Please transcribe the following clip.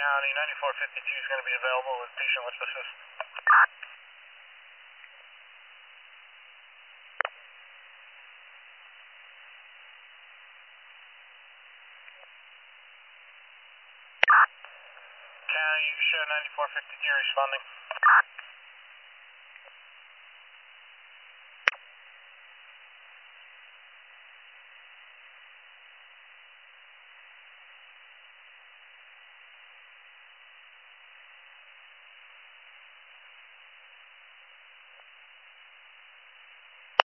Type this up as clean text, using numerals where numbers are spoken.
County, 9452 is going to be available with patient with assist. County, you show 9452 responding.